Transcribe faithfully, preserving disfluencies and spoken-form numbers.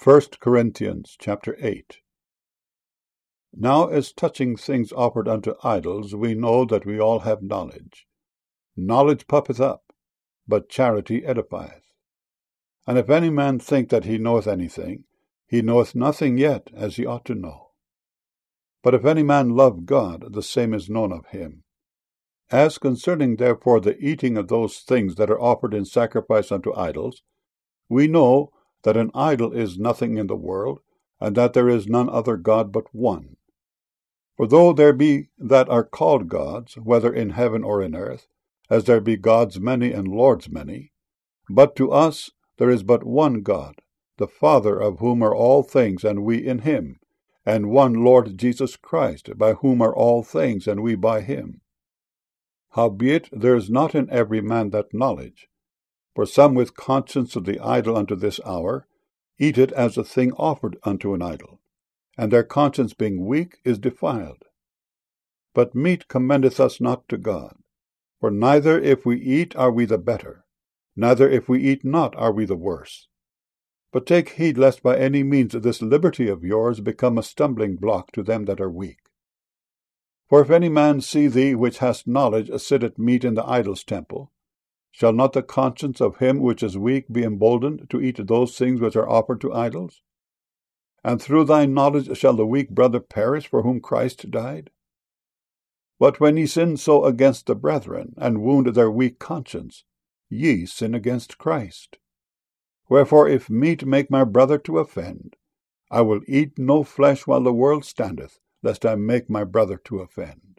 First Corinthians chapter eight. Now as touching things offered unto idols, we know that we all have knowledge. Knowledge puffeth up, but charity edifieth. And if any man think that he knoweth anything, he knoweth nothing yet as he ought to know. But if any man love God, the same is known of him. As concerning therefore the eating of those things that are offered in sacrifice unto idols, we know that an idol is nothing in the world, and that there is none other God but one. For though there be that are called gods, whether in heaven or in earth, as there be gods many and lords many, but to us there is but one God, the Father, of whom are all things, and we in him, and one Lord Jesus Christ, by whom are all things, and we by him. Howbeit there is not in every man that knowledge. For some with conscience of the idol unto this hour eat it as a thing offered unto an idol, and their conscience being weak is defiled. But meat commendeth us not to God. For neither if we eat are we the better, neither if we eat not are we the worse. But take heed lest by any means this liberty of yours become a stumbling block to them that are weak. For if any man see thee which hast knowledge sit at meat in the idol's temple, shall not the conscience of him which is weak be emboldened to eat those things which are offered to idols? And through thy knowledge shall the weak brother perish for whom Christ died? But when ye sin so against the brethren, and wound their weak conscience, ye sin against Christ. Wherefore if meat make my brother to offend, I will eat no flesh while the world standeth, lest I make my brother to offend.